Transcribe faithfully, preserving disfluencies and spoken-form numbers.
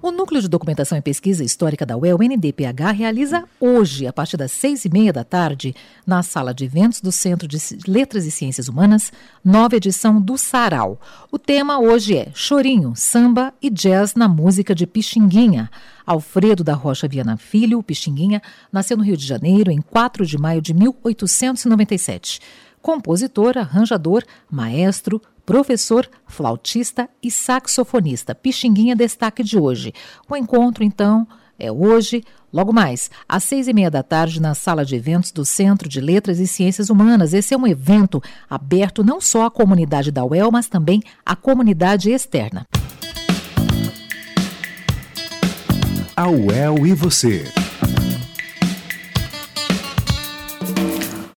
O Núcleo de Documentação e Pesquisa Histórica da U E L, o N D P H, realiza hoje, a partir das seis e meia da tarde, na sala de eventos do Centro de Letras e Ciências Humanas, nova edição do Sarau. O tema hoje é Chorinho, Samba e Jazz na Música de Pixinguinha. Alfredo da Rocha Viana Filho, Pixinguinha, nasceu no Rio de Janeiro em quatro de maio de mil oitocentos e noventa e sete. Compositor, arranjador, maestro, professor, flautista e saxofonista. Pixinguinha, destaque de hoje. O encontro, então, é hoje, logo mais, às seis e meia da tarde, na sala de eventos do Centro de Letras e Ciências Humanas. Esse é um evento aberto não só à comunidade da U E L, mas também à comunidade externa. A U E L e você.